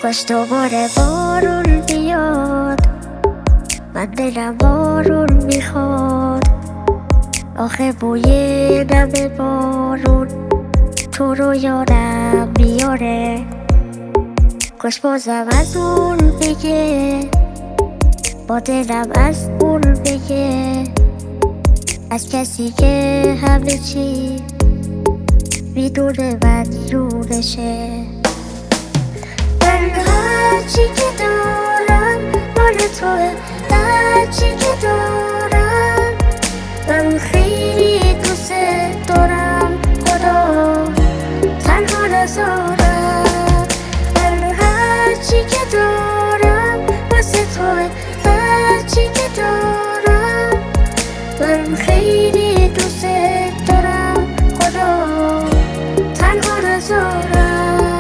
کاش دوباره بارون بیاد، من دلم بارون میخواد. آخه بوی نم بارون تو رو یادم بیاره. کاش بازم از اون بگه، با دلم از اون بگه، از کسی که همه چی میدونه مدیونشه. من هرچی که دارم مال توه، هرچی که دارم من خیلی دوست دارم. خدا تنها نذارم. من هرچی که دارم واسه توه، هرچی که دارم من خیلی دوست دارم. خدا تنها نذارم.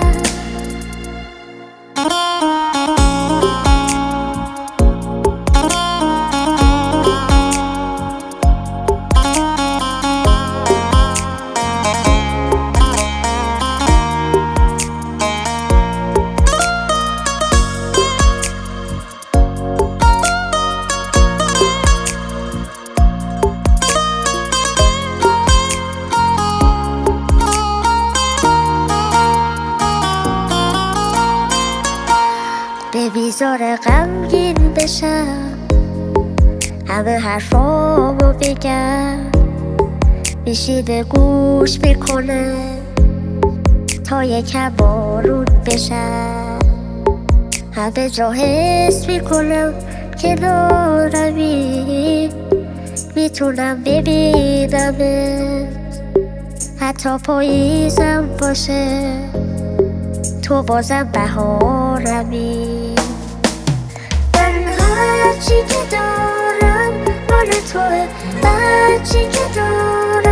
بیزار غمگین بشم، همه حرفامو بگم، میشینه گوش میکنه تا یکم بارون بشم. همه جا حس میکنم کنارمی، میتونم ببینمت حتی پاییزم باشه، تو بازم بهارمی. من هرچی که دارم مال توه، هرچی که دارم